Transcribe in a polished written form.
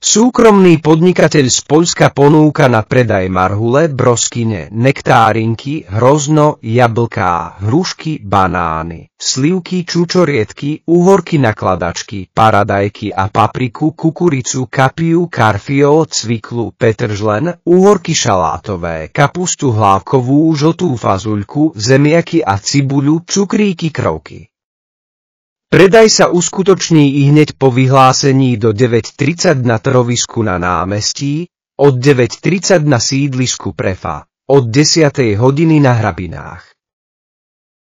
Súkromný podnikateľ z Poľska ponúka na predaj marhule, broskyne, nektárinky, hrozno, jablká, hrušky, banány, slivky, čučoriedky, uhorky nakladačky, paradajky a papriku, kukuricu, kapiu, karfiol, cviklu, petržlen, uhorky šalátové, kapustu hlávkovú, žltú fazuľku, zemiaky a cibuľu, cukríky, krovky. Predaj sa uskutoční ihneď po vyhlásení do 9:30 na trhovisku na námestí, od 9:30 na sídlisku Prefa, od 10. hodiny na Hrabinách.